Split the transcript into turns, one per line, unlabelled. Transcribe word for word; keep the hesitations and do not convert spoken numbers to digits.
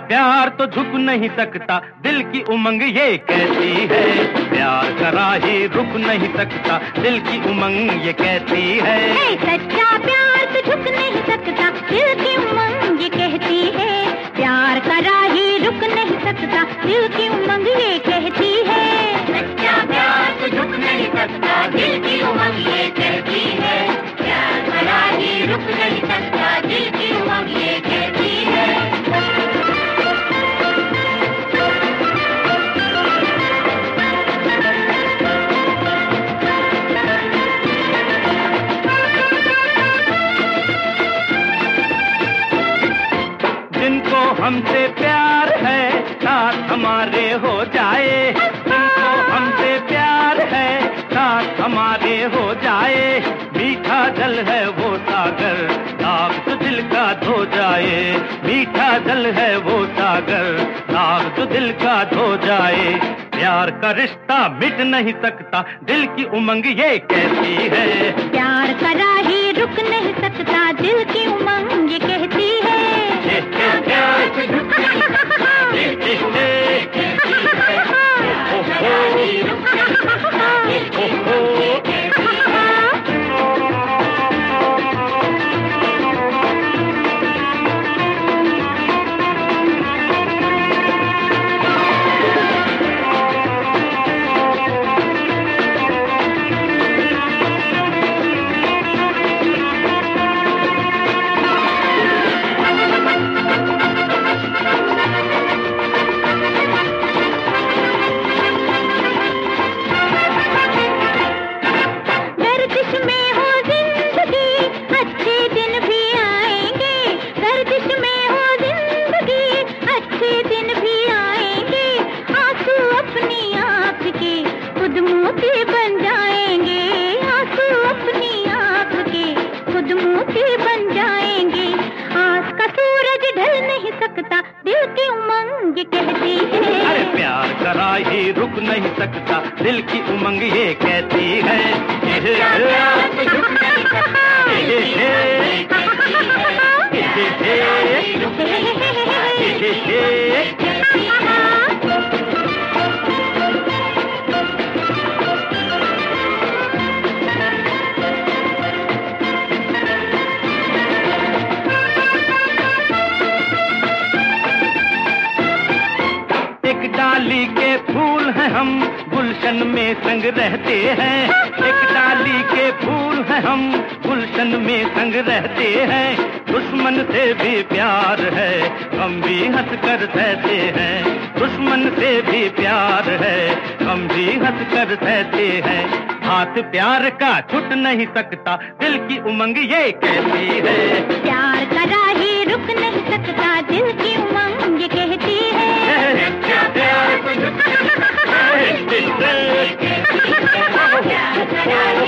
प्यार तो झुक नहीं सकता, दिल की उमंग ये कहती है। प्यार करा ही रुक नहीं सकता, दिल की उमंग ये कहती है।
ए, सच्चा प्यार तो झुक नहीं सकता, दिल की उमंग ये कहती है। प्यार करा ही रुक नहीं सकता, दिल की उमंग ये कहती है।
सच्चा प्यार तो झुक नहीं सकता, दिल की उमंग ये कहती है। प्यार करा ही रुक नहीं सकता, दिल की उमंग ये कहती है।
जिनको हमसे प्यार है साथ हमारे हो जाए, जिनको हमसे प्यार है साथ हमारे हो जाए। मीठा जल है वो सागर, दाग तो दिल का धो जाए। मीठा जल है वो सागर, दाग तो दिल का धो जाए। प्यार का रिश्ता मिट नहीं सकता, दिल की उमंग ये कहती है।
प्यार करा ही रुक नहीं सकता, दिल की उमंग ये कहती है।
प्यार तो झुक नहीं सकता, दिल की उमंग ये कहती है। प्यार करा ही रुक नहीं सकता, दिल की उमंग ये कहती है।
दिल की उमंग ये कहती है।
अरे प्यार करा ही रुक नहीं सकता, दिल की उमंग ये कहती है।
प्यार तो झुक नहीं सकता, दिल की उमंग ये कहती है।
डाली के फूल हैं हम गुलशन में संग रहते हैं। एक डाली के फूल हैं हम गुलशन में संग रहते हैं। दुश्मन से भी प्यार है, हम भी हंस कर सहते हैं। दुश्मन से भी प्यार है, हम भी हंस कर सहते हैं। हाथ प्यार का छूट नहीं सकता, दिल की उमंग ये कहती है।
प्यार करा ही रुक नहीं सकता, दिल की उमंग ये कहती है।
प्यार तो झुक नहीं सकता, दिल की उमंग ये कहती है।